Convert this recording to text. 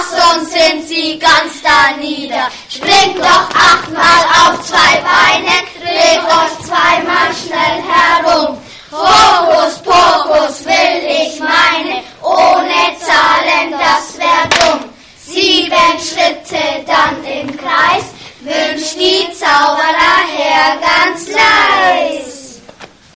sonst sind sie ganz da nieder. Springt doch 8-mal auf 2 Beinen, dreht euch 2-mal schnell herum. Hokus Pokus will ich meinen.